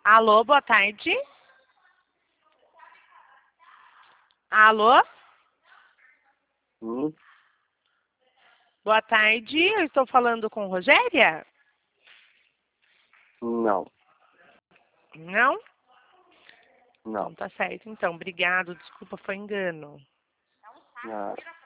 Alô, boa tarde. Alô? Boa tarde, eu estou falando com Rogéria? Não, Não? não. Então tá certo. Então, obrigado. Desculpa, foi engano. Nada.